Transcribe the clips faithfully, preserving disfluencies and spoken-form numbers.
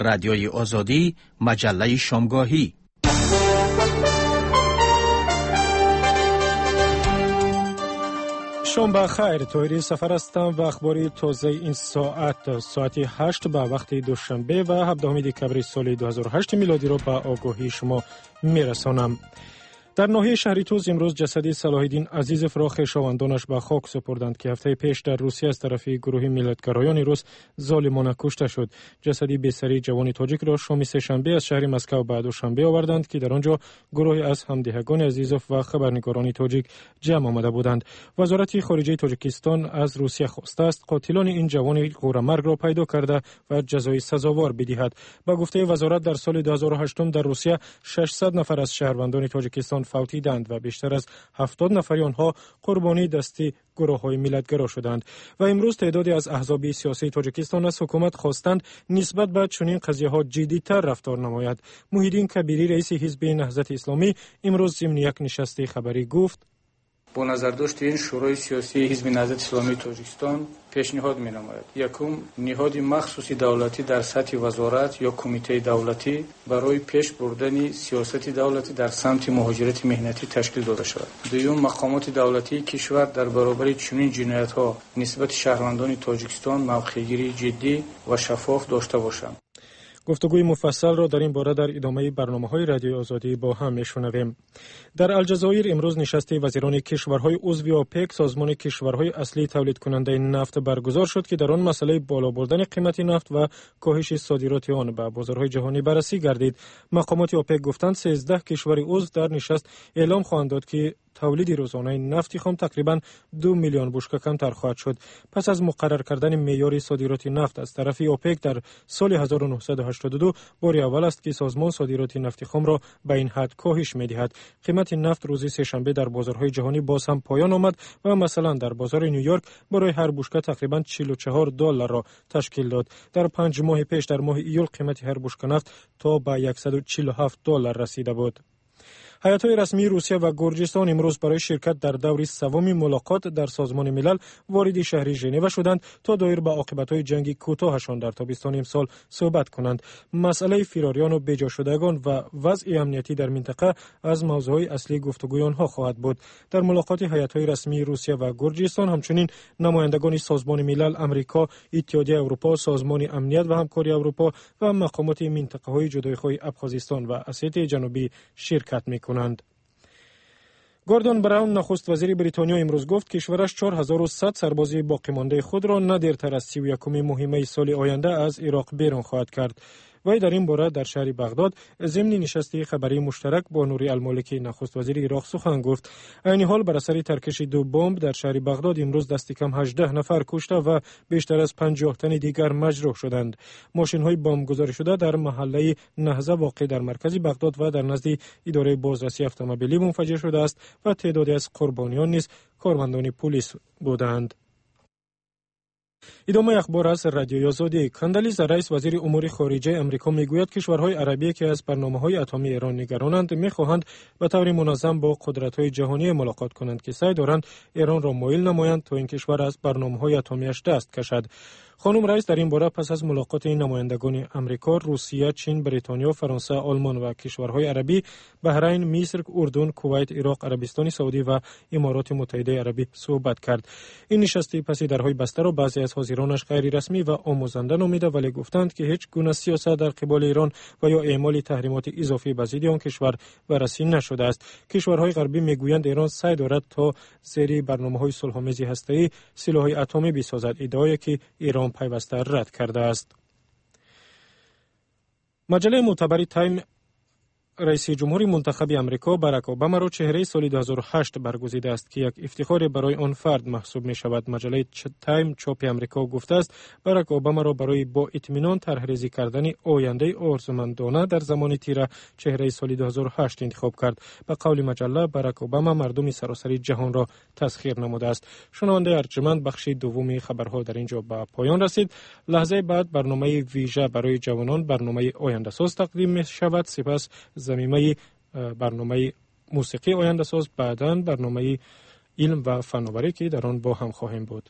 رادیوی آزادی، مجله شامگاهی. شام بخیر، طاهری سفر هستم و اخباری تازه این ساعت ساعت هشت به وقت دوشنبه و هفدهم دکبر سال دو هزار و هشت میلادی را به آگاهی شما میرسانم. در ناحیه شهری توز امروز جسد صلاح الدین عزیزف را خویشاوندانش به خاک سپردند که هفته پیش در روسیه از طرف گروه ملیتگرایان روس ظالمانه کشته شد. جسد بیسری جوان تاجیک را شام سه‌شنبه از شهر مسکو به دوشنبه آوردند که در آنجا گروهی از همدهگان عزیزف و خبرنگاران تاجیک جمع آمده بودند. وزارت خارجه تاجیکستان از روسیه خواسته است قاتلان این جوان غورمرگ را پیدا کرده و جزای سزاوار بدهد. با گفته وزارت در سال دو هزار و هشت در روسیه ششصد نفر از شهروندان تاجیکستان فوتیدند و بیشتر از هفتاد نفر آنها قربانی دستی گروه‌های ملیتگرا شدند. و امروز تعدادی از احزاب سیاسی تاجیکستان از حکومت خواستند نسبت به چنین قضیه‌ها جدی‌تر رفتار نماید. محیدین کبیری رئیس حزب نهضت اسلامی امروز ضمن یک نشست خبری گفت: با نظر داشت این شورای سیاسی حزب نهضت اسلامی تاجیکستان پیشنهاد می‌نماید یکم نهاد مخصوصی دولتی در سطح وزارت یا کمیته دولتی برای پیش بردن سیاست دولتی در سمت مهاجرت مهنتی تشکیل داده شود. دوم، مقامات دولتی کشور در برابر چنین جنایت‌ها نسبت شهروندان تاجیکستان موقع‌گیری جدی و شفاف داشته باشند. گفتگوی مفصل را در این باره در ادامه برنامه‌های رادیو آزادی با هم می‌شنویم. در الجزایر امروز نشست وزیران کشورهای عضو اوپک، سازمان کشورهای اصلی تولید کننده نفت برگزار شد که در آن مسئله بالا بردن قیمت نفت و کاهش صادرات آن به بازارهای جهانی بررسی گردید. مقامات اوپک گفتند سیزده کشور عضو در نشست اعلام خواهند داد که تولید روزانه نفت خام تقریباً دو میلیون بشکه کمتر خواهد شد. پس از مقرر کردن معیار صادرات نفت از طرف اوپک در سال هزار و نهصد و هشتاد و دو بار اول است که سازمان صادرات نفت خام را به این حد کاهش می‌دهد. قیمت نفت روز سه‌شنبه در بازارهای جهانی باز هم پایان آمد و مثلا در بازار نیویورک برای هر بشکه تقریباً چهل و چهار دلار را تشکیل داد. در پنج ماه پیش در ماه ایول قیمت هر بشکه نفت تا به صد و چهل و هفت دلار رسیده بود. هیئت‌های رسمی روسیه و گرجستان امروز برای شرکت در دور سوم ملاقات در سازمان ملل وارد شهر ژنو شدند تا دایر به عاقبت‌های جنگ کوتاهشان در تابستان امسال صحبت کنند. مسئله فراریان و بیجا شدگان و وضع امنیتی در منطقه از موضوعهای اصلی گفتگوی آنها خواهد بود. در ملاقات هیئت‌های رسمی روسیه و گرجستان همچنین نمایندگان سازمان ملل، آمریکا، اتحادیه اروپا، سازمان امنیت و همکاری اروپا و مقامات منطقه‌های جدایی‌خواه ابخازستان و اسیای جنوبی شرکت می‌کنند. گوردون براون نخست وزیر بریتانیا امروز گفت کشورش چهار هزار و صد سرباز باقی مانده خود را نه دیرتر از سی و یکم ماه می سال آینده از عراق بیرون خواهد کرد. وی در این باره در شهر بغداد ضمن نشست خبری مشترک با نوری المالکی نخست وزیر عراق سخن گفت. عین حال بر اثر ترکش دو بمب در شهر بغداد امروز دست کم هجده نفر کشته و بیشتر از پنجاه تن دیگر مجروح شدند. ماشین‌های بمب گذاری شده در محله نهضه واقع در مرکز بغداد و در نزد اداره بازرسی اتومبیلی منفجر شده است و تعدادی از قربانیان نیز کارمندان پلیس بودند. ادامه اخبار از رادیو آزادی. کاندالیزا رئیس وزیر امور خارجه امریکا میگوید کشورهای عربی که از برنامه‌های اتمی ایران نگرانند می‌خواهند به طور منظم با قدرت‌های جهانی ملاقات کنند که سعی دارند ایران را مایل نمایند تا این کشور از برنامه‌های اتمی‌اش دست کشد. خانم رئیس در این باره پس از ملاقات این نمایندگان امریکا، روسیه، چین، بریتانیا، فرانسه، آلمان و کشورهای عربی، بحرین، مصر، اردن، کویت، عراق، عربستان سعودی و امارات متحده عربی صحبت کرد. این نشست پس درهای بسته را بعضی از حاضرانش غیر رسمی و آموزنده نامیده ولی گفتند که هیچ گونه سیاست در قبال ایران و یا اعمال تحریمات اضافی به ضد آن کشور بررسی نشده است. کشورهای غربی میگویند ایران سعی دارد تا زیر برنامه‌های صلح‌آمیز هسته‌ای سلاح اتمی بسازد، ادعایی که ایران پیوسته رد کرده است. مجله معتبر تایم رئیس جمهور منتخب امریکا باراک اوباما را چهره سال دو هزار و هشت برگزیده است که یک افتخار برای آن فرد محسوب می شود. مجله تایم چاپ امریکا گفته است باراک اوباما را برای با اطمینان طرح‌ریزی کردن آینده آرزومندانه در زمان تیره چهره سال دو هزار و هشت انتخاب کرد. به قول مجله باراک اوباما مردم سراسر جهان را تسخیر نموده است. شنونده ارجمند، بخش دوم خبرها در اینجا به پایان رسید. لحظه بعد برنامه ویژه برای جوانان، برنامه آینده ساز تقدیم می شود. سپس زمینه برنامه موسیقی آینده ساز، بعداً برنامه علم و فناوری که در آن با هم خواهیم بود.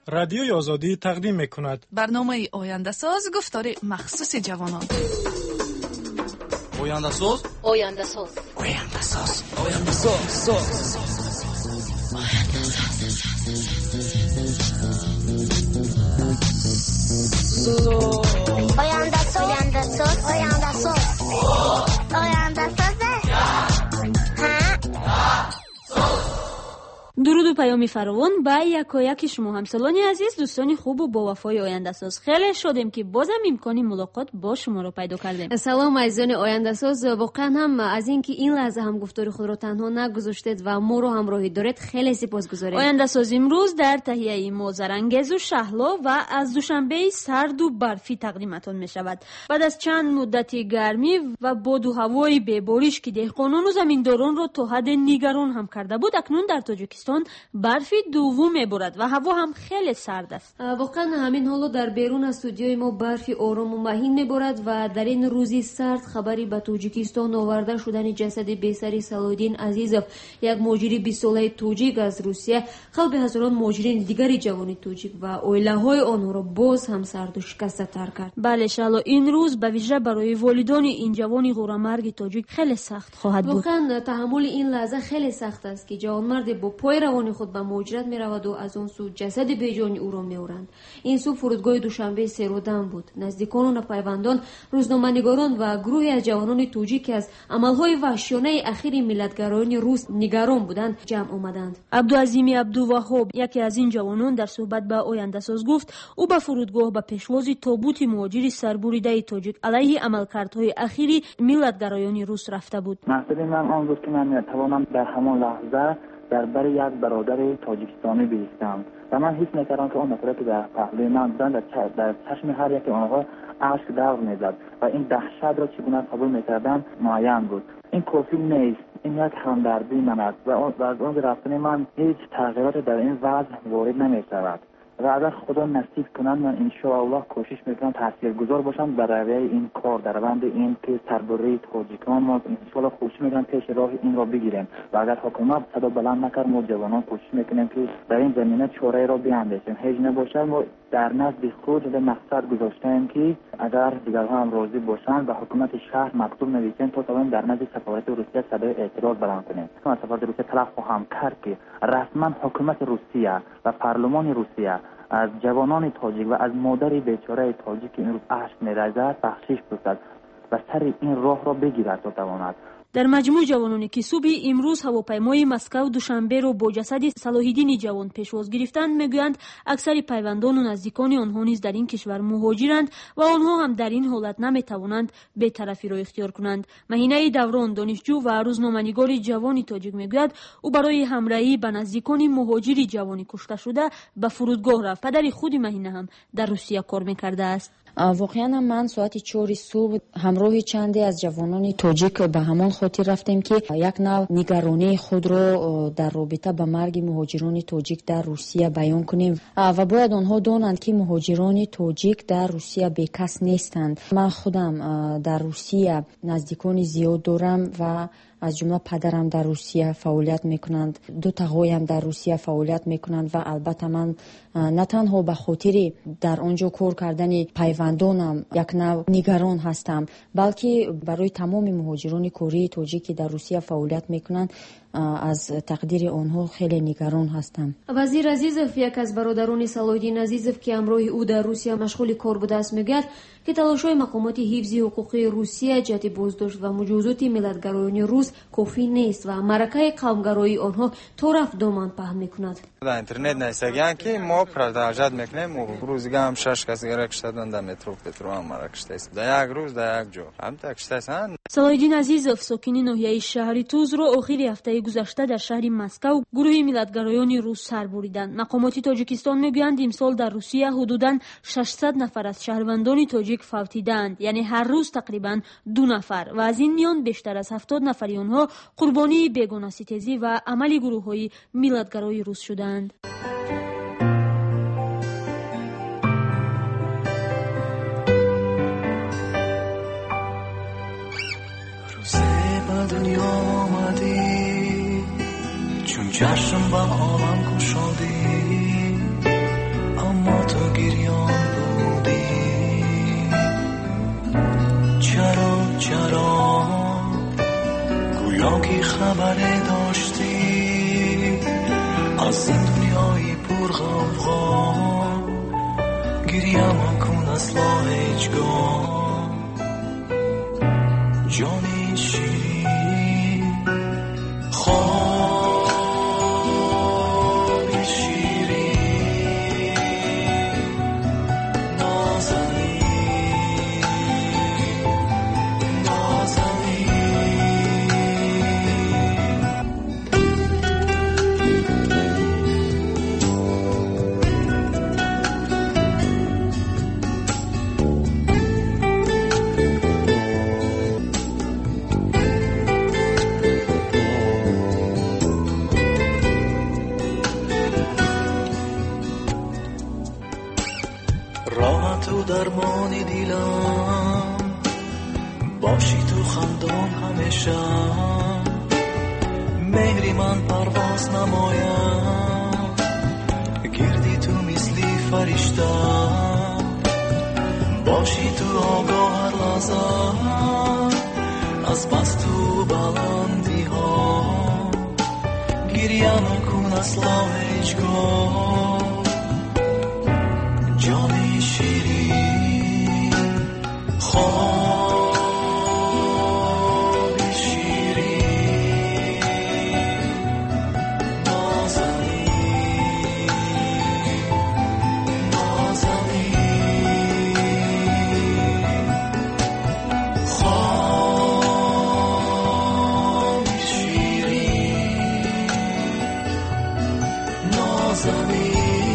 رادیوی آزادی تقدیم می‌کند. برنامه آینده ساز گفتار مخصوص جوانان. آینده ساز آینده ساز آینده ساز آینده ساز آینده ساز آینده ساز آینده ساز آینده ساز درود و پیام فراوان با یکایک شما همسالان عزیز، دوستان خوب و با وفای آینده ساز. خیلی شادیم که بازم امکانی ملاقات با شما رو پیدا کردیم. سلام عزیزان آینده ساز، واقعا هم از اینکه این لحظه هم گفتار خود رو تنها نگذاشتید و ما رو همراهی دارید خیلی سپاسگزاریم. آینده ساز امروز در تهیه موزرانگیز و شهلا و از دوشنبه سرد و برفی تقدیمتان می شود. بعد از چند مدت گرمی و باد و هوای بباریش که دهقانان و زمینداران رو تا حد نگران هم کرده بود، اکنون در تاجیکستان برفی دوم میبارد و هوا هم خیلی سرد است. واقعا همین حالا در بیرون از استودیوی ما برفی آرام و مهین میبارد و در این روزی سرد خبری به تاجیکستان آورده شدن جسد بیسری صلاح‌الدین عزیزов، یک مهاجر بیست ساله تاجیک از روسیه، قلب هزاران مهاجرین دیگری جوان تاجیک و عائله‌های آنها را باز هم سرد و شکسته تر کرد. بله شالا این روز به ویژه برای والدان این جوان غورامرگ تاجیک خیلی سخت خواهد بود. واقعا تحمل این لحظه خیلی سخت است که جوانمرد با پای روان خود به مهاجرت می رود و از اون سو جسد بیجانی او را می آورند. این سو فرودگاه دوشنبه سرودن بود. نزدیکان و پیوندان، روزنامه‌نگاران و گروهی از جوانان تاجیک که از عملهای وحشیانه اخیر ملتگرایان روس نگران بودند جمع آمدند. عبدالعظیم عبدالوهاب، یکی از این جوانان، در صحبت با آینده ساز گفت او به فرودگاه به پیشواز تابوت مهاجر سربریده تاجیک علیه عملکردهای اخیر ملتگرایان روس رفته بود. مقصد من آن بود که من توانم در همان لحظه در بر یک برادر تاجیکستانی بیستم و من حس می‌کردم که اون نفری که در پهلوی من بودند در چشم هر یک آنها اشک داغ می‌زد و این دهشت را چگونه قبول می‌کردم معین بود. این کافی نیست، این یک همدردی من است و از آن رفتن من هیچ تغییرات در این وضع وارد نمی‌شود و اگر خدا نصیب کنند من انشاءالله کوشش میکنم تاثیرگذار باشم در رویه این کار، در روند این که سربری تاجیکان ما انشاءالله کوشش میکنم پیش راه این را بگیریم و اگر حکومت صدا بلند نکرد ما جوانان کوشش میکنیم که در این زمینه چاره را بیاندیشیم. هیچ نباشه ما در نزد خود به مقصد گذاشتیم که اگر دیگران هم راضی باشند و حکومت شهر مکتوب نویسیم تا تا در نزد سفارت روسیه صدای اعتراض بلند کنیم. ما سفارت روسیه طلب خواهم کرد که رسما حکومت روسیه و پارلمان روسیه از جوانان تاجیک و از مادر بیچاره تاجیک که امروز اشک می‌ریزد بخشش بسازد و سر این راه را بگیرد تا تواند. در مجموع جوانانی که صبح امروز هواپیمای مسکو دوشنبه رو با جسد صلاح‌الدین جوان پیشواز گرفتند، میگویند اکثر پیوندان و نزدیکان آنها نیز در این کشور مهاجرند و آنها هم در این حالت نمیتوانند بی‌طرفی را اختیار کنند. مهینه دوران، دانشجو و روزنامه‌نگار جوانی تاجیک، میگوید او برای همراهی به نزدیکان مهاجر جوانی کشته شده به فرودگاه رفت. پدر خود مهینه هم در روسیه کار میکرده است. واقعا من ساعت چهار صبح همراه چندی از جوانان تاجیک به همان خاطر رفتیم که یک نوع نگرانی خود را در رابطه با مرگ مهاجران تاجیک در روسیه بیان کنیم و باید آنها دانند که مهاجران تاجیک در روسیه بیکس نیستند. من خودم در روسیه نزدیکان زیاد دارم و از جمله پدرم در روسیه فعالیت میکنند، دو تا هم در روسیه فعالیت میکنند و البته من نه تنها به خاطر در آنجا کار کردن پیوندانم یک نوع نگران هستم، بلکه برای تمام مهاجران کره تاجیکی در روسیه فعالیت میکنند از تقدیر آنها خیلی نگران هستم. وزیر عزیزов، یک از برادران صلاح‌الدین عزیزov که همراه او در روسیه مشغول کار بوده است، میگوید که تلاش‌های مقامات حفظ حقوقی روسیه جهت بازداشت و مجازات ملتگرایان روس کافی نیست و معرکه قومگرایی آنها طرف دامن پهن میکند. در اینترنت نوشتن که ما پرداخت میکنیم و روزی هم شش کسی را کشتن در مترو پترو هم را کشته است. در یک روز در یک جا هم تا کشته است. صلاح‌الدین عزیزov ساکن ناحیه شهری توز را آخر هفته گذشته در شهر مسکو گروه ملتگرایان روس سر بریدند. مقامات تاجیکستان میگویند امسال در روسیه حدوداً ششصد نفر از شهروندان تاجیک فوتیدند، یعنی هر روز تقریباً دو نفر و از این میان بیشتر از هفتاد نفری آنها قربانی بیگانه ستیزی و عمل گروه‌های ملتگرای روس شدند. دنیا آمدی چون چشم با عالم گشادی های پر غوغا گریم کن اصلا هیچگاه جان شیرین خواب شیرین نازنین تو درمان دیلم باشی تو خندان همیشه مهری من پرواز نمایم گردی تو مثلی فرشته باشی تو آگاه هر لحظه از بس تو بلندی ها گریه نکن اصلا هیچگاه جان شیرین خواب شیرین نازنین نازنین خواب شیرین نازنین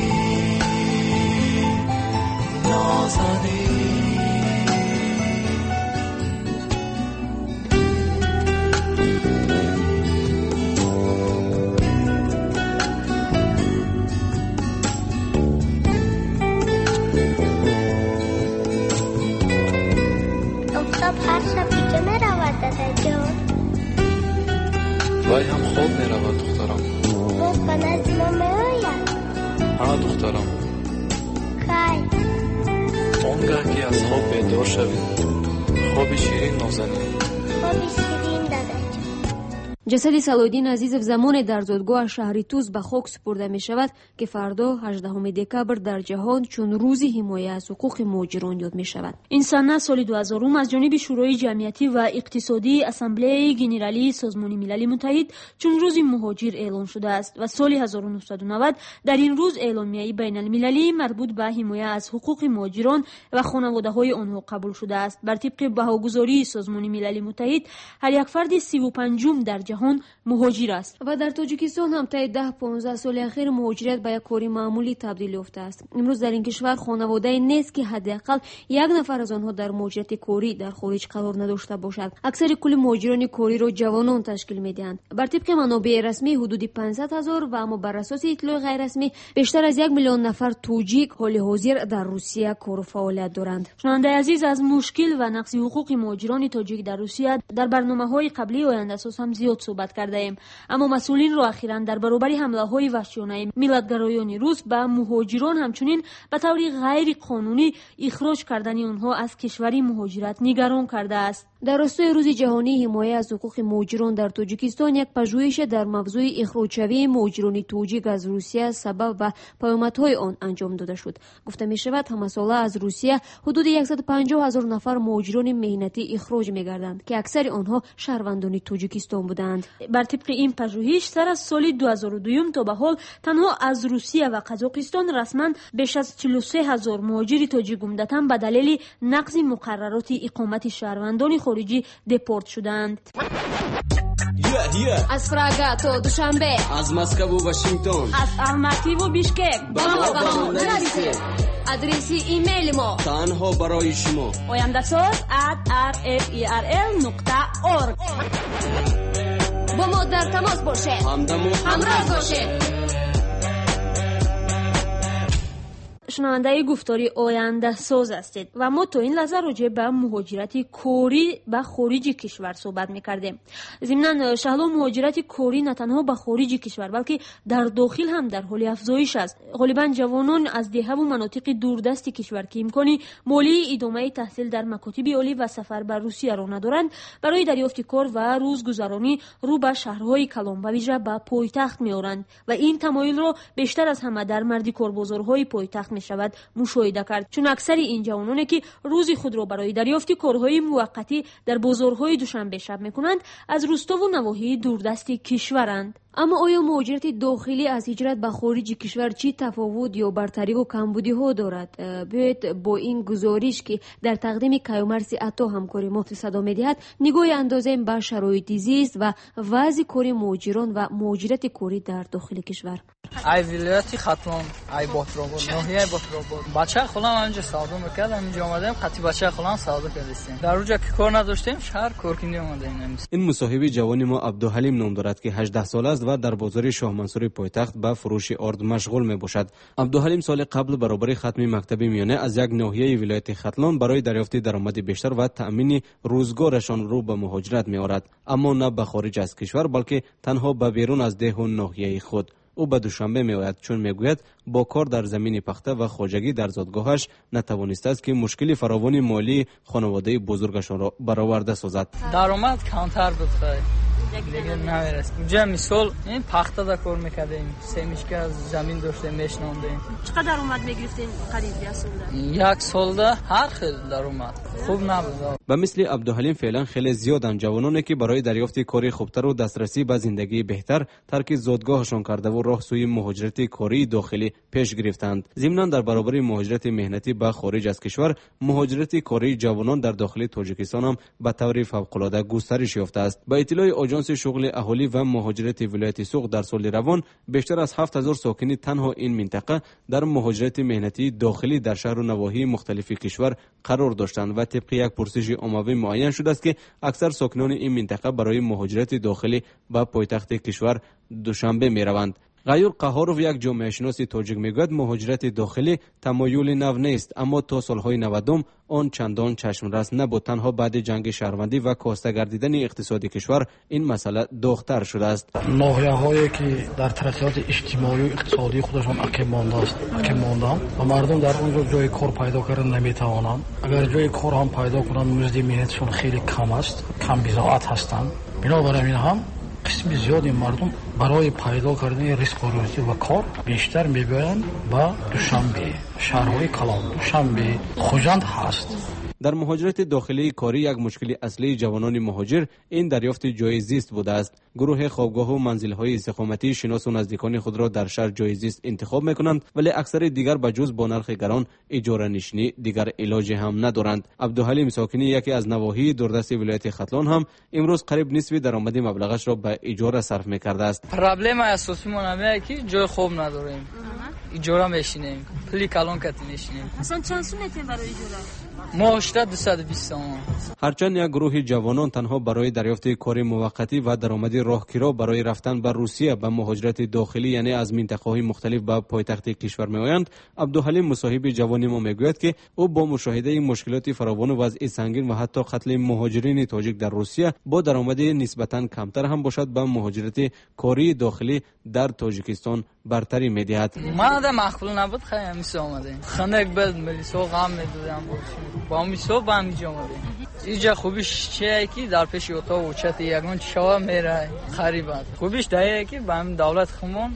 وای هم خوب می رود دخترم. باز به نزد ما می آید؟ ها دخترم. خیر اونگاه که از خواب بیدار شوید خواب شیرین نازنین. خواب شیرین دادک. جسد صلاحالدین عزیزов زمان در زادگاه شهری توز به خاک سپرده می شود که فردا هجدهم دکبر در جهان چون روزی حمایت از حقوق مهاجران یاد می شود. این سنه سال دو هزار از جانب شورای جمعیتی و اقتصادی اسامبله گنرالی سازمان ملل متحد چون روز مهاجر اعلام شده است و سال هزار و نهصد و نود در این روز اعلامیه بین المللی مربوط به حمایت از حقوق مهاجران و خانواده های آنها قبول شده است. بر طبق بهاگزاری سازمان ملل متحد هر یک فرد سی و پنجم در جهان مهاجر است و در تاجیکستان هم طی ده پانزده سال اخیر مهاجرت به یک کاری معمولی تبدیل یافته است. امروز در این کشور خانواده‌ای نیست که حداقل یک نفر از آنها در مهاجرت کاری در خارج قرار نداشته باشد. اکثر کل مهاجران کاری را جوانان تشکیل می‌دهند. بر طبق منابع رسمی حدود پانصد هزار و اما بر اساس اطلاع غیر رسمی بیشتر از یک میلیون نفر توجیک حال حاضر در روسیه کار و فعالیت دارند. شنونده عزیز، از مشکل و نقض حقوق مهاجران تاجیک در روسیه در برنامه‌های قبلی آینده اساس هم زیاد صحبت کرده ایم، اما مسئولین را اخیراً در برابر حمله‌های وحشیانه ملت‌گرایان روس به مهاجران همچنین به طور غیر قانونی اخراج کردن آنها از کشوری مهاجرت نگران کرده است. در راستای روز جهانی حمایت از حقوق مهاجران در تاجیکستان یک پژوهش در موضوع اخراج شوی مهاجران توجیک از روسیه سبب و پیامدهای آن انجام داده شد. گفته می شود همه ساله از روسیه حدود صد و پنجاه هزار نفر مهاجران مهنتی اخراج می گردند که اکثر آنها شهروندان تاجیکستان بودند. بر طبق این پژوهش سر از سال دو هزار و دو تا به حال تنها از روسیه و قزاقستان رسما بیش از چهل و سه هزار مهاجر تاجیک عمدتاً به دلیل نقض مقررات اقامت شهروندان خارجی دپورت شدند. Yeah, yeah. از پراگ تا دوشنبه، از مسکو و واشنگتن، از الماتی و بیشکک با ما با ما نرسید. آدرسی ایمیل ما تنها برای شما oyandasaz at r f e r l نقطه org. با ما در تماس باشه، همدم و همراه باشه. شنونده گفتاری آینده ساز هستید و ما تا این لحظه راجع به مهاجرت کوری به خارج کشور صحبت می‌کردیم. ضمناً شهلا مهاجرت کوری نه تنها به خارج کشور بلکه در داخل هم در حال افزایش است. غالباً جوانان از دهه و مناطق دوردست کشور که امکانی مالی ادامه تحصیل در مکاتب عالی و سفر به روسیه را ندارند، برای دریافت کار و روزگذرانی رو به شهرهای کلان و ویژه به پایتخت می‌آورند و این تمایل را بیشتر از همه در مردی کاربازارهای پایتخت می‌شود مشاهده کرد، چون اکثر این جوانانی که روزی خود را برای دریافت کارهای موقتی در بازارهای دوشنبه شب می‌کنند از روستا و نواحی دوردست کشورند. اما آیا مهاجرت داخلی از هجرت به خارج کشور چی تفاوت یا برتری و کمبودی ها دارد؟ بیاید با این گزارش که در تقدیم کیومرث عطا همکاری ما صدا می‌دهد نگاه اندازیم به شرایط زیست و وضع کار مهاجران و مهاجرت کاری در داخل کشور. ای ولایت ختلان، ای باتراباد، ناحیه باتراباد. بچه خودم اینجا سودا می‌کردم، اینجا اومدیم خطی بچه خودم سودا کردیم. در اونجا که کار نداشتیم شهر کار کنیم اومدیم. این مصاحبه جوانی ما عبدالحلیم نام دارد که هجده ساله است و در بازار شاه منصور پایتخت به فروش آرد مشغول می باشد. عبدالحلیم سال قبل برابر ختم مکتب میانه از یک ناحیه ولایت ختلان برای دریافت درآمد بیشتر و تأمین روزگارشان رو به مهاجرت می آورد، اما نه به خارج از کشور بلکه تنها به بیرون از ده و ناحیه خود. او به دوشنبه می آید چون می گوید با کار در زمین پخته و خواجگی در زادگاهش نتوانسته است که مشکل فراوان مالی خانواده بزرگشان را برآورده سازد. درآمد کمتر بود خیلی. دیگه نمیرسید. اونجا مثال این پخته دا کار میکردیم، سه میشکه از زمین داشتیم میشناندیم. چقدر درآمد میگرفتین قریب یک سال؟ یک سال ده هر خیلی درآمد خوب نبود. به مثل عبدالحلیم فعلا خیلی زیادن جوانانی که برای دریافت کاری خوبتر و دسترسی به زندگی بهتر ترک زادگاهشان کرده و راه سوی مهاجرت کاری داخلی پیش گرفتند. ضمناً در برابر مهاجرت مهنتی به خارج از کشور، مهاجرت کاری جوانان در داخل تاجیکستان هم به طور فوق‌العاده گسترش یافته است. با اطلاع آژانس شغل اهالی و مهاجرت ولایت سوق در سال روان بیشتر از هفت هزار ساکن تنها این منطقه در مهاجرت مهنتی داخلی در شهر و نواحی مختلف کشور قرار داشتند و طبق یک پرسش عمومی معین شده است که اکثر ساکنان این منطقه برای مهاجرت داخلی به پایتخت کشور دوشنبه می روند. غیور قهاروف یک جامعه شناس تاجیک میگوید مهاجرت داخلی تمایل نو نیست، اما تا سالهای نودم آن چندان چشمرس نبود. تنها بعد جنگ شهروندی و کاسته گردیدن اقتصادی کشور این مسئله داغ‌تر شده است. ناحیه هایی که در ترقیات اجتماعی و اقتصادی خودشان عقب مانده است، عقب ماندند و مردم در اونجا جای کار پیدا کردن نمیتوانند. اگر جای کار هم پیدا کنند مزد مهنتشون خیلی کم است، کم بضاعت هستند. بنابراین این هم قسم زیادی مردم برای پیدا کردن رزق و روزی و کار بیشتر میگویند با دوشنبه، شهرهای کلان، دوشنبه، خوجند هست. در مهاجرت داخلی کاری یک مشکل اصلی جوانان مهاجر این دریافت جای زیست بوده است. گروه خوابگاه و منزل‌های استقامتی شناس و نزدیکان خود را در شهر جای زیست انتخاب می‌کنند، ولی اکثر دیگر به جز با نرخ گران اجاره نشینی دیگر علاج هم ندارند. عبدالحلیم ساکنی یکی از نواحی دوردست ولایت ختلان هم امروز قریب نصف درآمد مبلغش را به اجاره صرف می‌کرده است. پرابلم اساسی ما همینه که جای خوب نداریم. اجاره میشینیم، پلی کلان کتی میشینیم. اصلا چند سو میتیم برای اجاره؟ ما هشتصد دویست و بیست تومان. هرچند یک گروه جوانان تنها برای دریافت کار موقتی و درآمد راهگیرا برای رفتن به روسیه به مهاجرت داخلی یعنی از منطقه‌های مختلف به پایتخت کشور میآیند، عبدالحلیم مصاحب جوانی ما میگوید که او با مشاهده مشکلات فراوان و وضع سنگین و حتی قتل مهاجرین تاجیک در روسیه با درآمد نسبتاً کمتر هم باشد به مهاجرت کاری داخلی در تاجیکستان برتری میدهد. ما ده معقول نبود خیلی میشه آمده. خنک بد ملیسو غم میدادم با میسو با اینجا آمده. اینجا خوبیش چیه که در پیش اتاق و چت یگان شوا میره خریبات. خوبیش دایه که با دولت خمون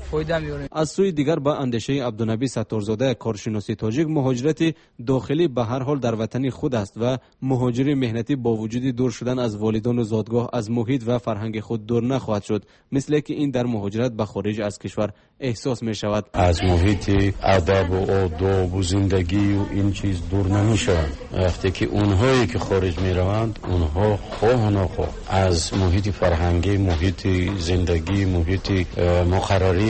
از سوی دیگر با اندیشه عبدالنبی ستارزاده کارشناسی تاجیک مهاجرت داخلی به هر حال در وطن خود است و مهاجر مهنتی با وجود دور شدن از والدان و زادگاه از محیط و فرهنگ خود دور نخواهد شد، مثل که این در مهاجرت به خارج از کشور احساس می شود. از محیط ادب و آداب و زندگی و این چیز دور نمی شوند. وقتی که اونهایی که خارج می روند اونها خواه و نخواه از محیط فرهنگی، محیط زندگی، محیط مقرری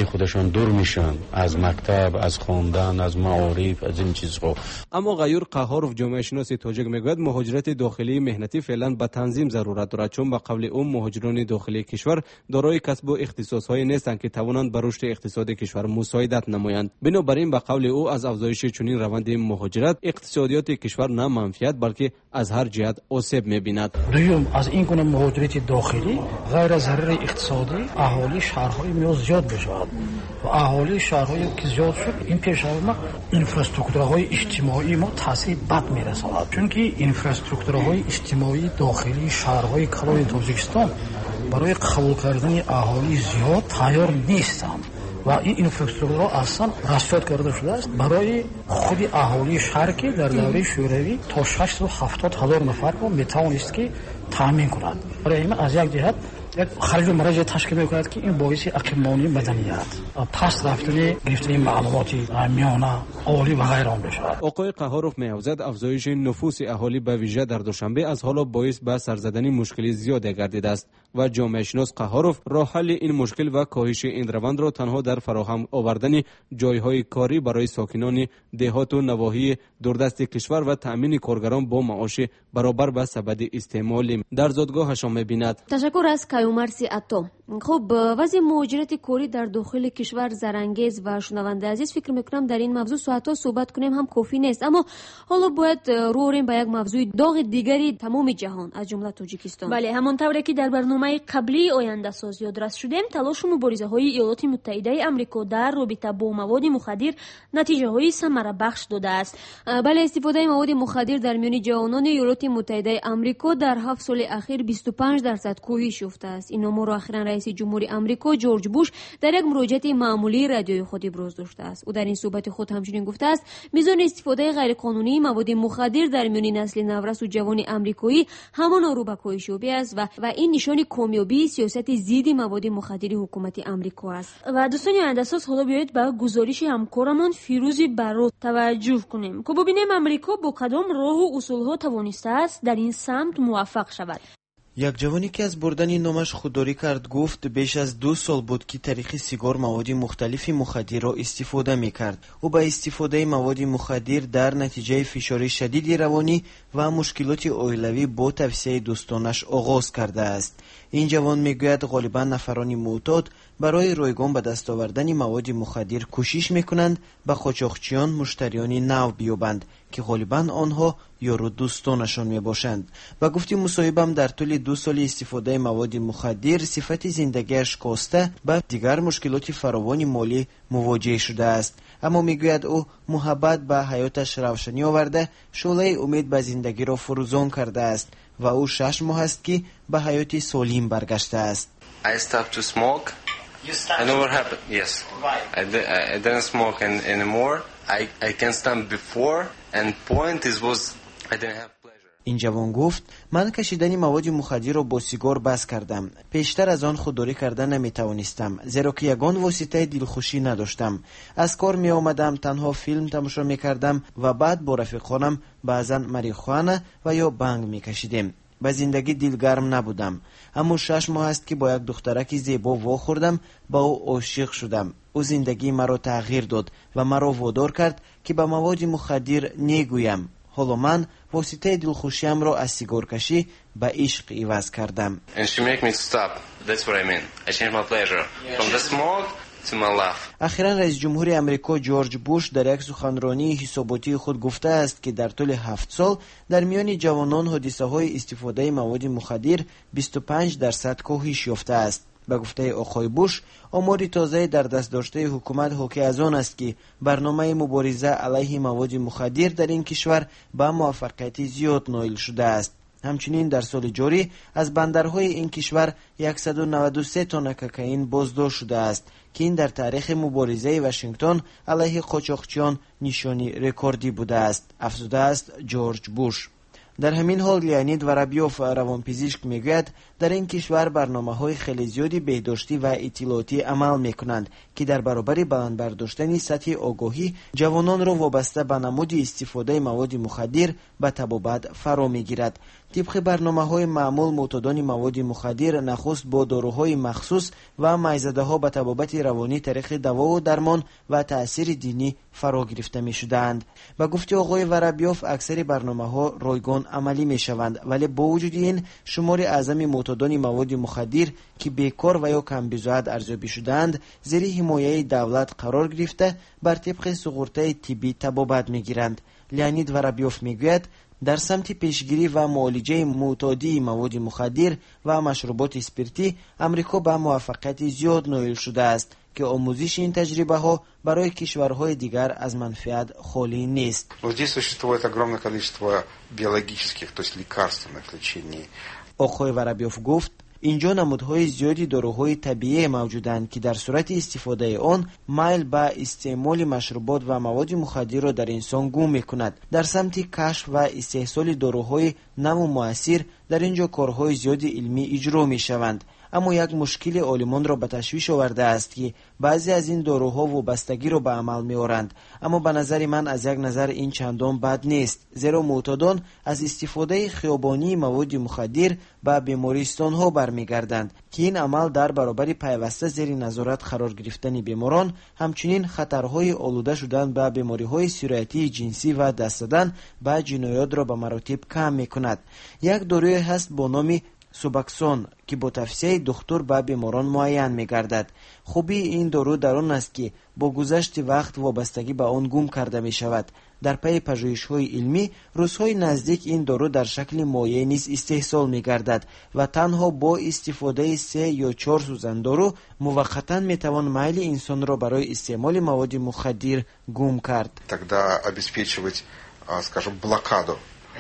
زندگی خودشان دور میشن از مکتب، از خواندن، از معارف، از این چیزها. اما غیور قهاروف جامعه شناس تاجیک میگوید مهاجرت داخلی مهنتی فعلا به تنظیم ضرورت دارد، چون به قول او مهاجران داخلی کشور دارای کسب و اختصاص‌های نیستند که توانند بر رشد اقتصادی کشور مساعدت نمایند. بنابراین به قول او از افزایش چنین روند مهاجرت اقتصادیات کشور نه منفعت بلکه از هر جهت آسیب می‌بیند. دوم از این گونه مهاجرت داخلی غیر ضرر اقتصادی اهالی شهرهای میاد زیاد بشود و اهالی شهرهایی که زیاد شد این پیش از ما اینفراستراکتورهای اجتماعی ما تاثیر بد میرساند، چون که اینفراستراکتورهای اجتماعی داخلی شهرهای کلان تاجیکستان برای قبول کردن اهالی زیاد تیار نیستند و این اینفراستراکتورها اصلا رسمیت کرده شده است برای خود اهالی شهر که در دوره شوروی تا ششصد و هفتاد هزار نفر رو میتوانست که تامین کند. برای این از یک جهت یک خرج و مراجع تشکیل میکند که این باعث اقیمانی مدنیت، پس رفتن گرفتن معلوماتی میانه عالی و غیر آن بشود. آقای قهاروف می‌افزاید افزایش نفوس اهالی به ویژه در دوشنبه از حالا باعث به سرزدنی مشکلی زیاد گردیده است و جامعه شناس قهاروف راه حل این مشکل و کاهش این روند را تنها در فراهم آوردن جایهای کاری برای ساکنان دهات و نواحی دوردست کشور و تأمین کارگران با معاش برابر به سبد استعمال در زادگاهشان می‌بیند. تشکر از کیومرسی عطا. خب وضع مهاجرت کاری در داخل کشور زرانگیز و شنونده عزیز فکر میکنم در این موضوع ساعت‌ها صحبت کنیم هم کافی نیست، اما حالا باید رو بریم به یک موضوع داغ دیگری تمام جهان از جمله تاجیکستان. بله، همانطوری که در برنامه قبلی آینده ساز یادداشت شدیم، تلاش و مبارزه های ایالات متحده آمریکا در رابطه با مواد مخدر نتیجه های ثمره بخش داده است. بله، استفاده مواد مخدر در میان جوانان ایالات متحده آمریکا در هفت سال اخیر بیست و پنج درصد کاهش یافته است. این امور را اخیراً رئیس جمهوری آمریکا جورج بوش در یک مراجعه معمولی رادیوی خود ابراز داشته است. او در این صحبت خود همچنین گفته است میزان استفاده غیرقانونی مواد مخدر در میان نسل نورس و جوان آمریکایی همان رو به کاهش یابی است و و این نشان کامیابی سیاست ضد مواد مخدر حکومت آمریکا است. و دوستان آینده‌ساز، حالا بیایید به گزارش همکارمان فیروز برو توجه کنیم که ببینیم آمریکا با کدام راه و اصولها توانسته است در این سمت موفق شود. یک جوانی که از بردن نامش خودداری کرد گفت بیش از دو سال بود که طریق سیگار مواد مختلفی مخدر را استفاده می کرد. او با استفاده مواد مخدر در نتیجه فشار شدید روانی و مشکلات عائلوی با توصیه دوستانش آغاز کرده است. این جوان میگوید غالبا نفران معتاد برای رایگان به دست آوردن مواد مخدر کوشش میکنند به قاچاقچیان مشتریانی نو بیابند که غالبا آنها یارو دوستانشان میباشند. و گفتی مصاحبم در طول دو سال استفاده مواد مخدر صفت زندگیش کاسته به دیگر مشکلات فراوان مالی مواجه شده است. اما میگوید او محبت به حیاتش روشنی آورده، شعله امید به زندگی را فروزان کرده است و او شش ماه است که به حیات سالم برگشته است. I stopped to smoke. You stopped? I know what happened. Yes. Right. I, di- I didn't smoke in, anymore. I I can stand before and point is was I didn't have pleasure. این جوان گفت من کشیدن مواد مخدر را با سیگار بس کردم. پیشتر از آن خودداری کردن نمیتوانستم، زیرا که یگان واسطه دلخوشی نداشتم. از کار می آمدم، تنها فیلم تماشا می کردم و بعد با رفیقانم بعضا مریخوانا و یا بنگ می کشیدیم. به زندگی دلگرم نبودم. اما شش ماه است که با یک دخترکی زیبا وا خوردم، با او عاشق شدم. او زندگی مرا تغییر داد و مرا وادار کرد که به مواد مخدر نگویم. حالا من واسطه دلخوشیم را از سیگار کشی به عشق عوض کردم. And she make me stop. That's what I mean. I changed my pleasure from the smoke to my laugh. اخیراً رئیس جمهور آمریکا جورج بوش در یک سخنرانی حساباتی خود گفته است که در طول هفت سال در میان جوانان حادثه های استفاده مواد مخدر بیست و پنج درصد کاهش یافته است. به گفته آقای بوش، آمار تازه در دست داشته حکومت حاکی از آن است که برنامه مبارزه علیه مواد مخدر در این کشور به موفقیت زیاد نائل شده است. همچنین در سال جاری از بندرهای این کشور صد و نود و سه تن کوکائین بازداشت شده است که این در تاریخ مبارزه واشنگتن علیه قاچاقچیان نشانی رکوردی بوده است، افزوده است جورج بوش. در همین حال لیانید ورابیوف روانپزشک میگوید در این کشور برنامه‌های خیلی زیادی بهداشتی و اطلاعاتی عمل میکنند که در برابر بلند برداشتن سطح آگاهی جوانان را وابسته به نمود استفاده مواد مخدر به تبابت فرا میگیرد. طبق برنامه‌های معمول معتادان مواد مخدر نخست با داروهای مخصوص و مایزده‌ها به طبابت روانی طریق دوا و درمان و تأثیر دینی فرا گرفته می‌شدند. به گفته آقای ورابیوف اکثر برنامه‌ها رایگان عملی می‌شوند، ولی با وجود این شمار اعظم معتادان مواد مخدر که بیکار و یا کم بضاعت ارزیابی شدند زیر حمایه دولت قرار گرفته بر طبق سقورته طبی طبابت می‌گیرند. لیانید ورابیوف میگوید در سمت پیشگیری و معالجه معتادی مواد مخدر و مشروبات اسپریتی امریکا به موفقیت زیاد نائل شده است که آموزش این تجربه ها برای کشورهای دیگر از منفعت خالی نیست. Здесь существует огромное количество биологических, то есть лекарственных лечений. آقای ورابیوف گفت اینجا نمودهای زیادی داروهای طبیعی موجودند که در صورت استفاده آن میل به استعمال مشروبات و مواد مخدر را در انسان گم می‌کند. در سمت کشف و استحصال داروهای نو و مؤثر در اینجا کارهای زیادی علمی اجرا می‌شوند. اما یک مشکل عالمان را به تشویش آورده است که بعضی از این داروها وابستگی را به عمل می‌آورند. اما به نظر من از یک نظر این چندان بد نیست، زیرا معتادان از استفاده خیابانی مواد مخدر به بیمارستان‌ها برمیگردند که این عمل در برابر پیوسته زیر نظارت قرار گرفتن بیماران همچنین خطرهای آلوده شدن به بیماری‌های سرایتی جنسی و دست دادن به جنایات را به مراتب کم می‌کند. یک داروی هست با نام سوباکسون که با توصیه دکتر به بیماران معین می‌گردد. خوبی این دارو در آن است که با گذشت وقت وابستگی به آن گم کرده می‌شود. در پی پژوهش‌های علمی روزهای نزدیک این دارو در شکل مایع نیز استحصال می‌گردد و تنها با استفاده سه یا چهار سوزن دارو موقتاً می‌توان میل انسان را برای استعمال مواد مخدر گم کرد. Тогда обеспечивать, скажем, блокаду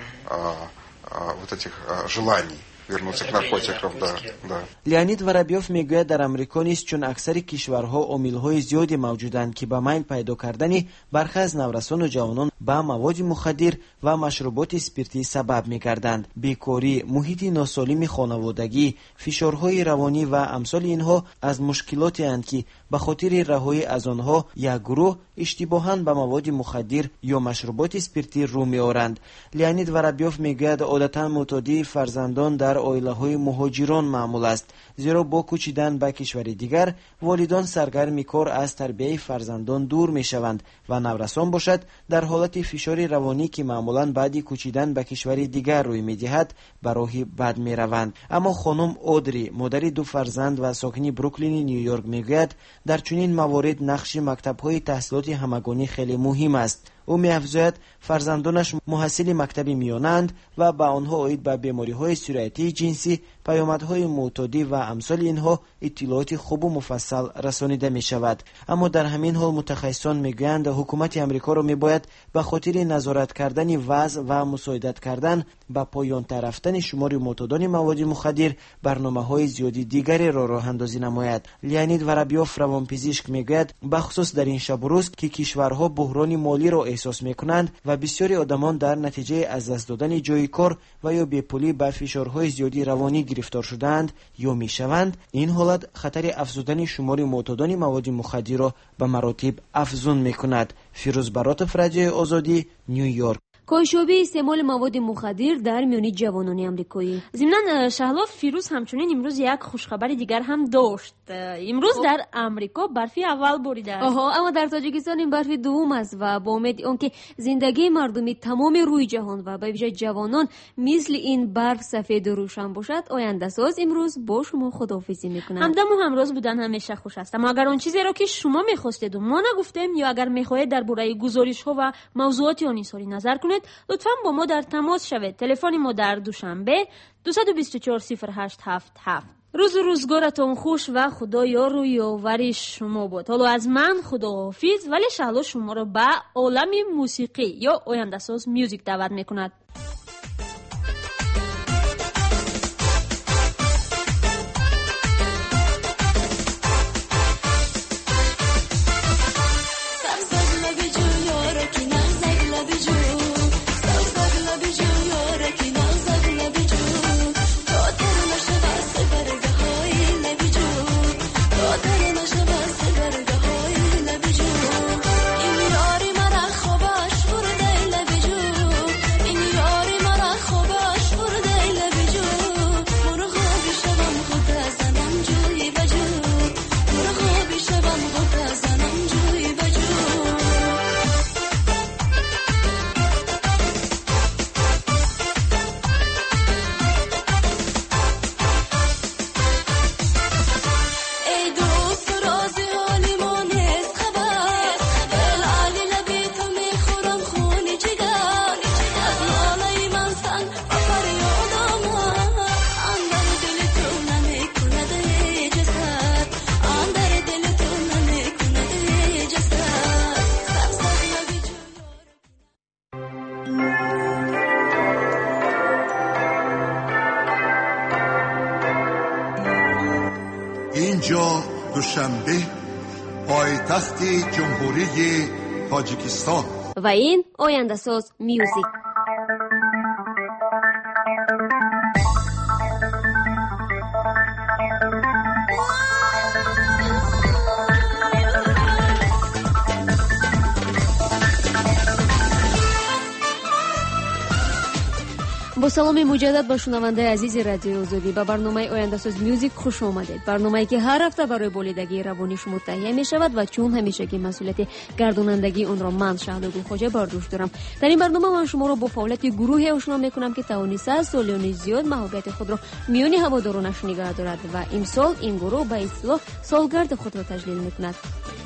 вот этих желаний. вернуться к наркотикам, да, да. لیانید ورابیوف میگوید در امریکا نیست چون اکثر کشورها عامل‌های زیادی موجودند که به میل پیدا کردن برخی از نورسان و جوانان به مواد مخدر و مشروبات اسپریتی سبب می‌گردند. بیکاری، محیط ناسالم خانوادگی، فشارهای روانی و امثال اینها از مشکلاتی اند که به خاطر رهایی از آنها یک گروه اشتباهاً به مواد مخدر یا مشروبات اسپریتی رو می‌آورند. لیانید ورابیوف میگوید عادتاً معتادی فرزندان در عائله‌های مهاجران معمول است، زیرا با کوچیدن به کشور دیگر والدان سرگرم کار از تربیت فرزندان دور می‌شوند و نورسان باشد در حالت فشار روانی که معمولاً بعد کوچیدن به کشور دیگر روی می‌دهد به راه بد می‌روند. اما خانم اودری مادر دو فرزند و ساکن بروکلین نیویورک میگوید در چنین موارد نقش مکتب‌های تحصیلات همگانی خیلی مهم است. او می‌افزاید فرزندانش محصل مکتب میانند و به آنها عاید به بیماری‌های سرایتی جنسی، پیامدهای معتادی و امثال اینها اطلاعات خوب و مفصل رسانیده می‌شود. اما در همین حال متخصصان میگویند حکومت امریکا را میباید به خاطر نظارت کردن وضع و مساعدت کردن به پایان رفتن شمار معتادان مواد مخدر برنامه‌های زیادی دیگری را راه اندازی نماید. لیانید ورابیوف روانپزشک میگوید بخصوص در این شب و روز که کشورها بحران مالی را احساس میکنند و بسیاری آدمان در نتیجه از دست دادن جای کار و یا بی‌پولی به فشارهای زیادی روانی گرفتار شدند یا میشوند، این حالت خطر افزودن شمار معتادان مواد مخدر را به مراتب افزون میکند. فیروز براتف، رادیوی آزادی، نیویورک. کاهش‌یابی استعمال مواد مخدر در میان جوانان آمریکایی. ضمن شهلا فیروز همچنین امروز یک خوشخبر دیگر هم داشت. امروز در آمریکا برفی اول بریده است. آها، اما در تاجیکستان این برفی دوم است و با امید آنکه زندگی مردمی تمام روی جهان و به ویژه جوانان مثل این برف سفید و روشن باشد، آینده ساز امروز با شما خداحافظی میکنم. همدم و همراز بودن همیشه خوش است. اما اگر اون چیزی را که شما میخواستید و ما نگفتیم یا اگر میخواهید درباره گزارش‌ها و موضوعات آن اظهار نظر کنید، لطفاً با ما در تماس شوید. تلفن ما در دوشنبه دو دو چهار صفر هشت هفت هفت. روز و روزگارتون خوش و خدا یار و یاور شما بود. حالا از من خداحافظ، ولی شهلا شما را به عالم موسیقی یا آینده ساز میوزیک دعوت میکند. این یاری دوشنبه پایتخت جمهوری تاجیکستان. و این آینده ساز میوزیک. با سلام مجدد با شنونده عزیز رادیو آزادی به برنامه آینده ساز میوزیک خوش آمدید. برنامه‌ای که هر هفته برای بریدگی روانی شما تهیه می شود و چون همیشگی مسئولیت گردانندگی اون را من شهلا گلخواجه بر دوش دارم. در این برنامه من شما را با فعالیت گروهی آشنا میکنم که توانسته از سالیان زیاد محبوبیت خود را میان هوادارانش نگه دارد و امسال این گروه به اصطلاح سالگرد خود را تجلیل میکند.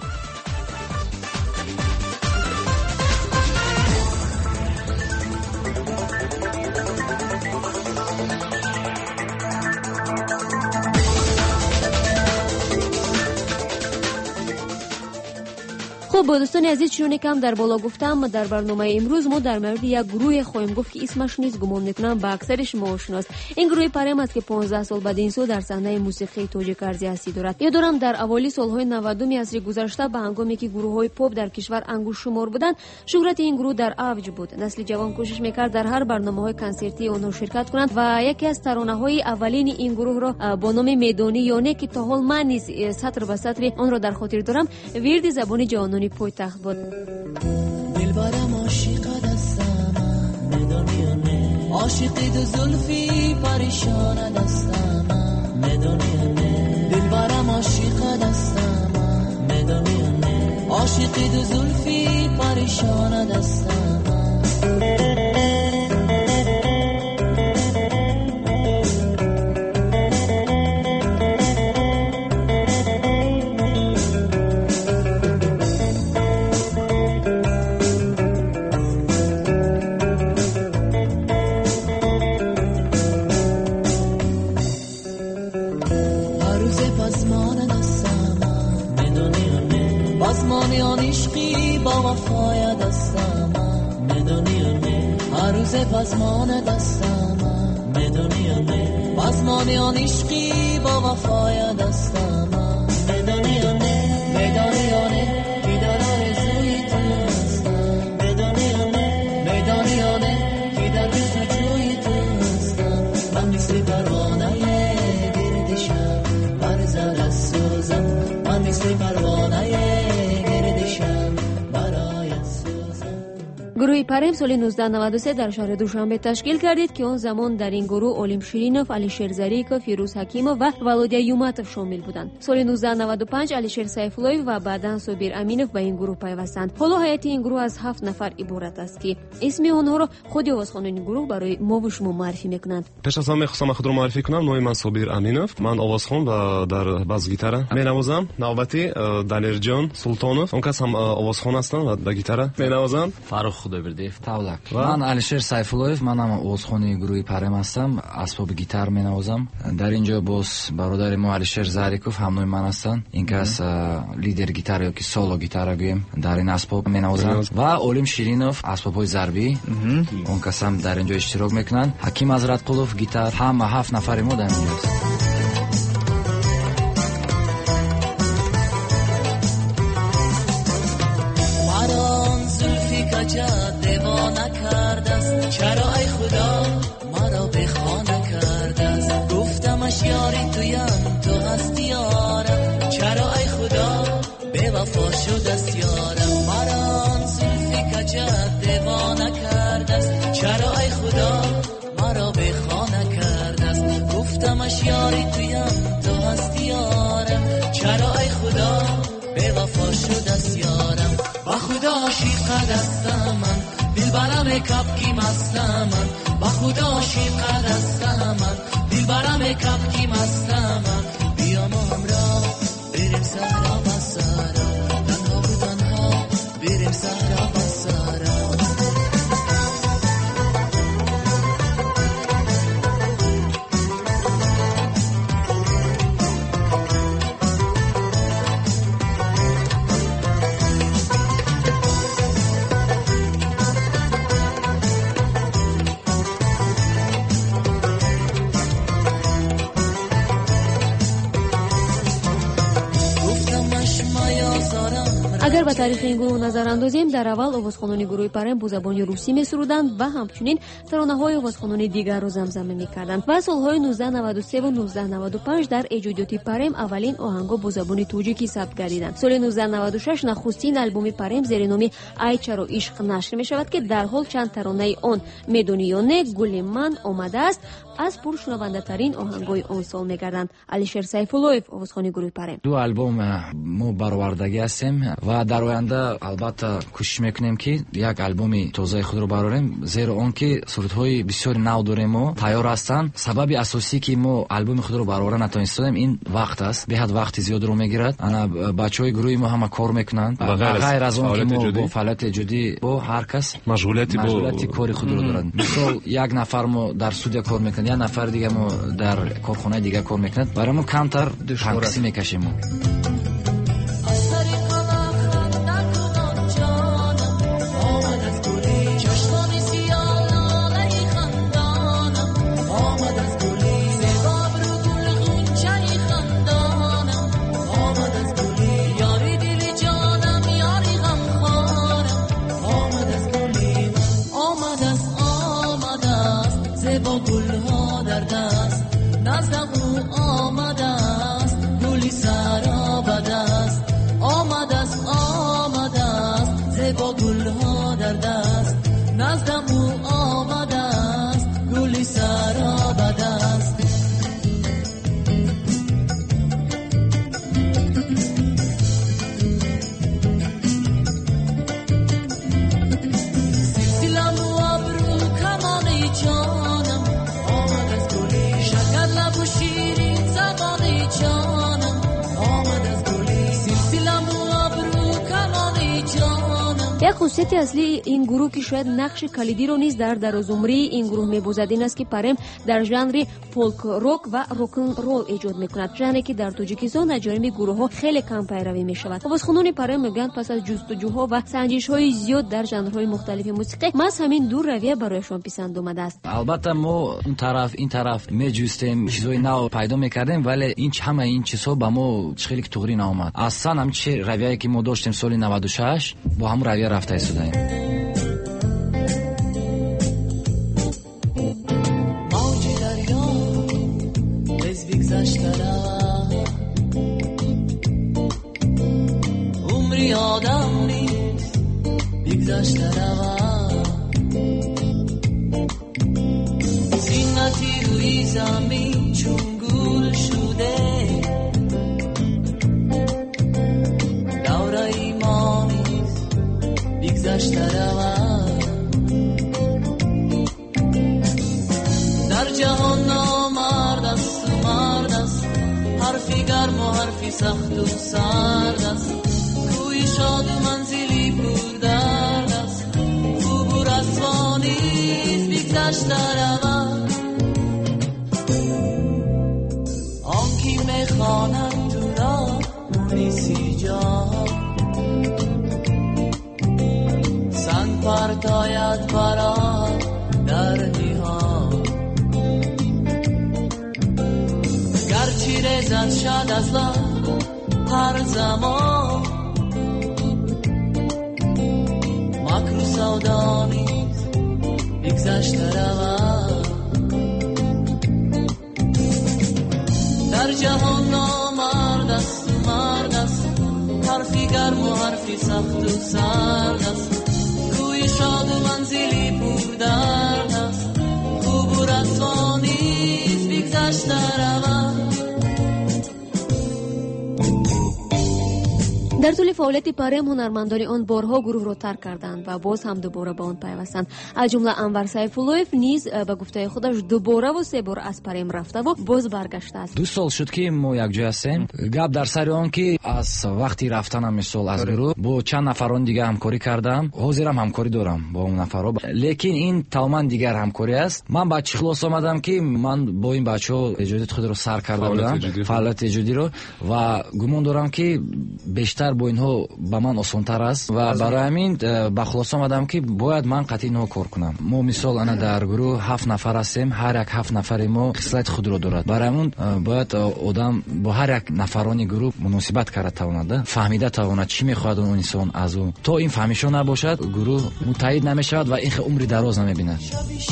خب با دوستان عزیز چون کم در بالا گفتم در برنامه امروز ما در مورد یک گروه خواهیم گفت که اسمش نیست گمان میکنم با اکثر شما آشناست. این گروه پرم است که پانزده سال بعد این سو در صحنه موسیقی تاجیک ارزی هستی دارد. یادم در اوایل سالهای نود عصر گذشته به هنگامی که گروه‌های پاپ در کشور انگوش شمار بودند شهرت این گروه در اوج بود. نسل جوان کوشش میکرد در هر برنامه‌های کنسرتی آنها شرکت کنند و یکی از ترانه‌های اولین این گروه را با نام میدانی یانه که تا حال من نیز سطر به سطر آن را در خاطر دارم ورد زبان جهانی پایتخت بود. دلبرم عاشق دستم میدونی یا نه، عاشقی دو زلفی پریشان دستم میدونی یا نه، دلبرم عاشق دستم میدونی یا نه، عاشقی دو زلفی پریشان دستم. بازمانی آن عشقی با وفای دستم میدونی یا نه، هر روز بازمان دستم میدونی یا نه، بازمانی آن عشقی با وفای دستم میدونی یا نه، میدونی یا نه که در آرزوی تو هستم میدونی یا نه، میدونی یا نه که در جستجوی تو هستم. من مثل پروانه گردشم بر زر سوزم، من مثل پروانه گروه پرم سال نوزده نود و سه در شهر دوشنبه تشکیل کردید که آن زمان در این گروه اولیم شیرینوف، علیشیر زریکوف، فیروز حکیموف و ولودیا یوماتوف شامل بودند. سال نوزده نود و پنج علیشیر سیفالویف و بعداً صابر امینوف به این گروه پیوستند. حالا هیئت این گروه از هفت نفر عبارت است که اسم آنها را خود آوازخوانان این گروه برای ما و شما معرفی میکنند. پیش از همه می‌خواستم خود را معرفی کنم. نام من صابر امینوف، من آوازخوان و در باس گیتار می‌نوازم. نوبتی دلیر جان سلطانوف، اون کس هم آوازخوان هستند و در گیتار می‌نوازم. فرخ خدابردیев тавlak. من علیشیر سیفالویف، منم آوازخوان گروه پرم هستم، اسباب گیتار می‌نوازم. در اینجا باز برادر ما علیشیر زریکوف همراه من هستند. این کس لیدر گیتار یا که سولو گیتار گویم در این اسباب می‌نوازند و اولیم شیرینوف اسباب‌های ضربی اون کس هم در اینجا اشتراک میکنند. حکیم حضرتقلوف گیتار، همه هفت نفر ما در اینجا هستند. دیوانه کرده است، چرا ای خدا مرا به خانه کرده است، گفتمش یاری تویم تو هستی یارم، چرا ای خدا به وفا شده است یارم، مرا زلفی کجت دیوانه کرده است، چرا ای خدا مرا به خانه کرده است، گفتمش یاری تویم تو هستی یارم، چرا ای خدا به وفا شده است یارم. با خدا عاشق دستم من، دلبرم کپکی مستم من، با خدا عاشق دستم من، دلبرم کپکی مستم من، بیا ما همراه بریم صحرا و سارا، تنها و تنها بریم صحرا و سارا. агар ба таърихи ин гурӯҳ назар андозем, дар аввал овозхонони гурӯҳи парем бо забони русӣ месуруданд ва ҳамчунин таронаҳои овозхонони дигарро замзама мекарданд. ва солҳои нуздаҳ наваду се ва нуздаҳ наваду панҷ дар эҷодиёти парем аввалин оҳангҳо бо забони тоҷикӣ сабт гардиданд. соли нуздаҳ наваду шаш нахустин албоми парем зери номи айчаро ишқ нашр мешавад ки дар ҳол чанд таронаи он медони ё не, гули ман омадааст аз пуршунавандатарин оҳангҳои он сол мегарданд. алишер сайфуллоев, овозхони гурӯҳи парем. ду албом мо баровардагӣ ҳастем ва дар оянда албатта кӯшиш мекунем ки як албоми тозаи худро барорем, зеро он ки сурудҳои бисёри нав дорем, мо тайёр ҳастанд. Сабаби асосӣ ки мо албоми худро баровара натонистодем ин вақт аст. Беҳад вақти зиёдро мегирад. ана бачаҳои гурӯҳи мо ҳама кор мекунанд. ғайр аз он ки мо бо фаъолияти эҷодӣ бо ҳар кас машғулияти кори худро дорад. мисол як нафар мо дар студия кор мекунад, як нафар дига мо дар корхонаи дигар кор мекунад. барои мо камтар танқисӣ мекашем. мо як хусусияти аслии ин гурӯҳ ки шояд нақши калидиро низ дар дарозумрии ин гурӯҳ мебозад ин аст ки парем дар жанри фолк рок ва рок-н-рол эҷод мекунад, жанре ки дар тоҷикистон аз ҷониби гурӯҳҳо хеле кам пайравӣ мешавад. овозхонони парем мегӯянд пас аз ҷустуҷӯҳо ва санҷишҳои зиёд дар жанрҳои мухталифи мусиқӣ маҳз ҳамин ду равия барояшон писанд омадааст. албатта мо он тараф ин тараф меҷустем, чизҳои нав пайдо мекардем, вале ин ҳама ин чизҳо ба мо хеле туғрӣ наомад. аслан ҳамчи равияе ки мо доштем соли наваду шаш бо ҳамон равия рафта истодаем. موج دریا از بگذشته رود عمری آدم نیست بگذشته رود زینتی روی زمین چون گل شده دوره ایمانی بگذشته رود در جهان نامرد است و مرد است حرفی گرم و حرفی سخت و سرد است کوی شاد و منزلی پر درد است خوب و رسوا نیز بگذشته رود آن کی میخواند تو را مونیسی جان سنگ پرتاید برای در نهان گرچی رزد شد از لب هر زمان مکر و سودا نیز بگذشته رود در جهان نامرد است و مرد است حرفی گرم و حرفی سخت و سرد است کوی شاد و منزلی پر درد است خوب و رسوا نیز بگذشته رود. дар тӯли фаъолияти парем ҳунармандони он борҳо гурӯҳро тарк карданд ва боз ҳам дубора ба он пайвастанд. аз ҷумла анвар сайфуллоев низ ба гуфтаи худаш дубораву се бор аз парем рафтаву боз баргаштааст. ду сол шуд ки мо якҷоя ҳастем. гап дар сари он ки аз вақти рафтанам мисол аз гурӯҳ бо чанд нафарон дигар ҳамкорӣ кардам. ҳозирам ҳамкорӣ дорам бо он нафарҳо, лекин ин тамоман дигар ҳамкорӣ аст. ман ба чӣ хулоса омадам ки ман бо ин бачаҳо эҷодияти худро сар карда будам, фаъолияти эҷодиро, ва гумон дорам ки бештар бо инҳо ба ман осонтар аст ва барои ҳамин ба хулоса омадам ки бояд ман қатъи инҳо кор кунам. мо мисол ана дар гурӯҳ ҳафт нафар ҳастем, ҳар як ҳафт нафари мо хислати худро дорад. барои ҳамин бояд одам бо ҳар як нафарони гурӯҳ муносибат карда тавонад, фаҳмида тавонад чӣ мехоҳад он инсон аз ӯ. то ин фаҳмишо набошад, гурӯҳ муттаҳид намешавад ва ин умри дароз намебинад.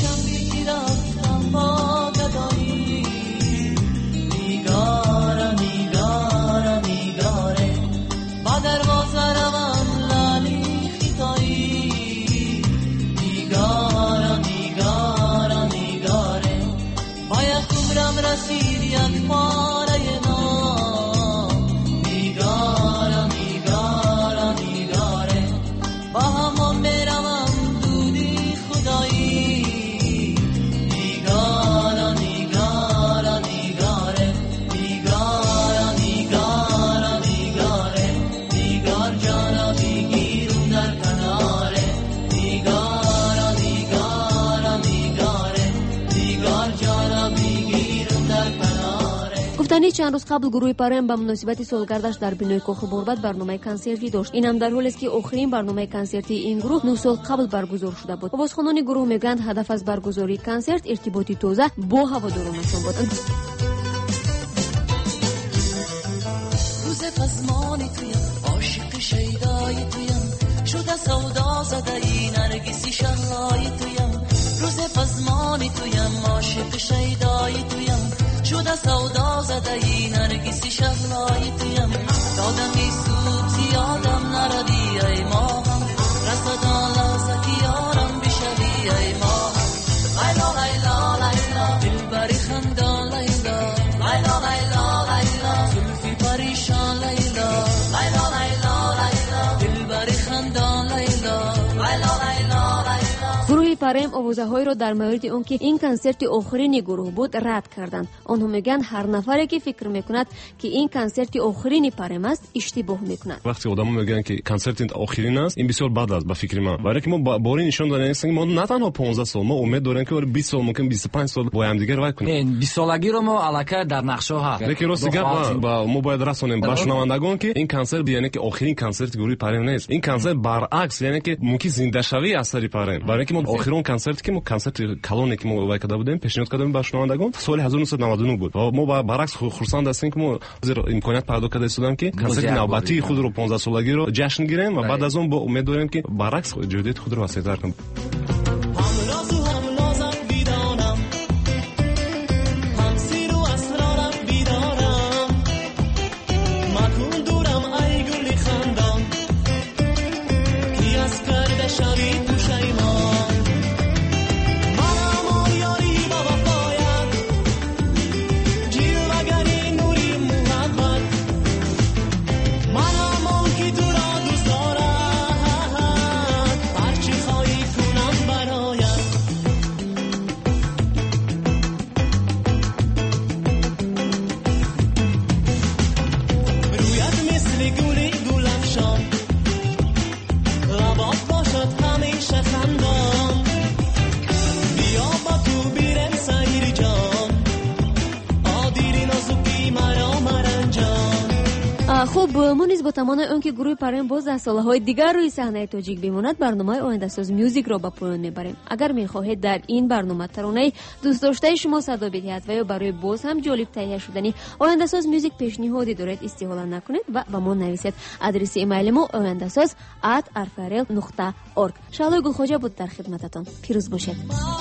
гуфтани чанд рӯз қабл гурӯҳи парем ба муносибати солгардаш дар бинои кохи борбад барномаи консертӣ дошт. инам дар ҳолест ки охирин барномаи консертии ин гурӯҳ нӯ сол қабл баргузор шуда буд. овозхонони гурӯҳ мегӯянд ҳадаф аз баргузории консерт иртиботи тоза бо ҳаводоронашон буд. روز فزمان تویم عاشق شیدای تویم شده سودا زده نرگسی شهلای تویم روز فزمان تویم عاشق شیدای تویم شده سودا زده نرگسی شهلای تویم دادم ای سوتی آدم نردی ای ماهم رسدان لحظتی یارم بشوی ای ماهم لیلا لیلا لیلا دلبری خندان لیلا لیلا لیلا لیلا زلفی پریشان لیلا لیلا لیلا لیلا دلبری خندان لیلا لیلا لیلا لیلا. гурӯҳи парем овозаҳоеро дар мавриди он ки ин консерти охирини гурӯҳ буд рад карданд. онҳо мегӯянд ҳар нафаре ки фикр мекунад ки ин консерти охирини парем аст иштибоҳ мекунад. вақте одамо мегӯянд ки консерти охирин аст, ин бисёр бад аст ба фикри ман. барои ки мо бори нишон додем ки мо на танҳо понздаҳ сол, мо умед дорем ки бист сол, мумкин бисту панҷ сол бо ҳамдигар вай кунем. бистсолагиро мо аллакай дар нақшо ҳаст. лекин рости гап мо бояд расонем ба шунавандагон ки ин консерт яъне ки охирин консерти гурӯҳи парем нест. ин консерт баръакс, яъне ки мумкин зиндашавии асари парем. барои ки мо охирон консерти ки мо консерти калоне ки мо вай карда будем пешниҳод кардем ба шунавандагон соли ҳазору нуҳсад наваду нӯ буд. мо баръакс хурсанд ҳастем ки мо имконият пайдо карда истодам ки консерти навбатии худро понздаҳсолагиро ҷашн гирем ва баъд аз он бо умед дорем ки баръакс ҷоидият худро васеътар кунем. хуб мо низ бо тамоми он ки гурӯҳи парем боз дар солҳои дигар рӯи саҳнаи тоҷик бимонад, барномаи ояндасоз мюзикро ба поён мебарем. агар мехоҳед дар ин барнома таронаи дӯстдоштаи шумо садо бидиҳад ва ё барои боз ҳам ҷолиб таҳия шудани ояндасоз мюзик пешниҳодӣ доред, истиҳола накунед ва ба мо нависед. адреси имейли мо ояндасоз at r f r l нуқта org. шаҳлои гулхоҷа буд дар хидмататон. пирӯз бошед.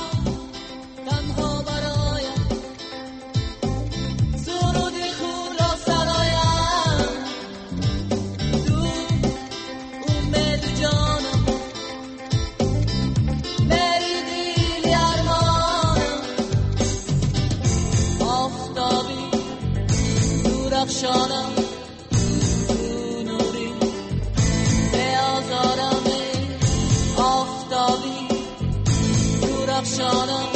شانم تو نوری به آزارم آفتابی تو رخشانم